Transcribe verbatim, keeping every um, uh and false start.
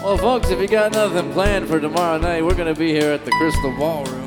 Well, folks, if you got nothing planned for tomorrow night, we're going to be here at the Crystal Ballroom.